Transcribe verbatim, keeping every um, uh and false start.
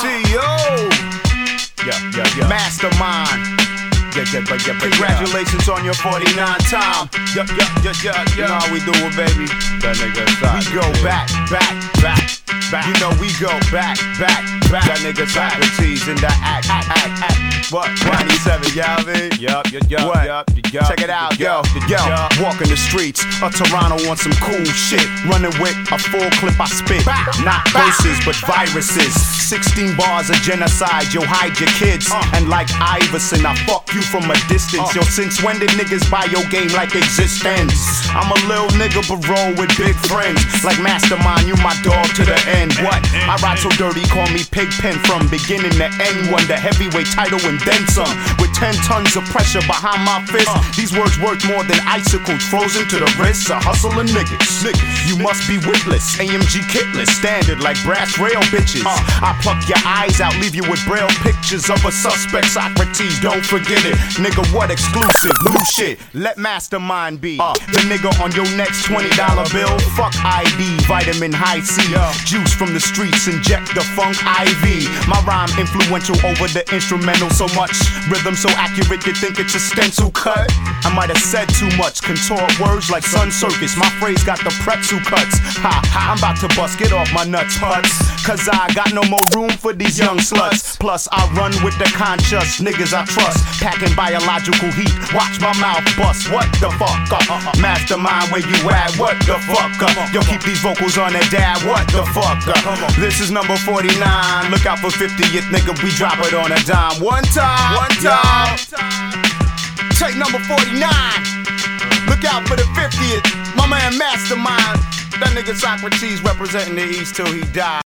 yo. Yeah, yeah, yeah. Mastermind. Yeah, yeah, yeah, yeah, congratulations on your forty-nine time. Yeah, yeah, yeah, yeah, yeah. You know how we do it, baby. That nigga we go back, back, back, back. You know we go back, back, back. That nigga Socrates in the act, act, act, act. What? ninety-seven, you know what I mean? Yup, yup, yup, What? yup, yup. Check it out, yo, yo. Walking the streets of Toronto on some cool shit. Running with a full clip I spit. Not verses, but viruses. sixteen bars of genocide, yo, hide your kids. And like Iverson, I fuck you from a distance. Yo, since when did niggas buy your game like existence? I'm a little nigga, but roll with big friends. Like Mastermind, you my dog to the end. What? I ride so dirty, call me Pigpen from beginning to end. Won the heavyweight title and then some. With ten tons of pressure behind my fist. These words worth more than icicles frozen to the wrists of hustling niggas. You must be witless, A M G kitless, standard like brass rail bitches. I pluck your eyes out, leave you with braille pictures of a suspect. Socrates, don't forget it. Nigga, what exclusive? New shit, let Mastermind be. Uh, the nigga on your next twenty dollar bill. Fuck I D, vitamin high C. Juice from the streets, inject the funk I V. My rhyme influential over the instrumental so much. Rhythm so accurate you think it's a stencil cut. I might have said too much, contort words like Sun Circus. My phrase got the pretzel cuts. Ha, ha, I'm about to bust, get off my nuts, putz. Cause I got no more room for these young sluts. Plus I run with the conscious niggas I trust. Packing biological heat, watch my mouth bust. What the fuck up? Mastermind, where you at? What the fuck up? Yo, keep these vocals on that dad. What the fuck up? This is number forty-nine. Look out for fiftieth, nigga. We drop it on a dime. One time, one time. Take number forty-nine. Look out for the fiftieth. My man Mastermind. That nigga Socrates representing the East till he died.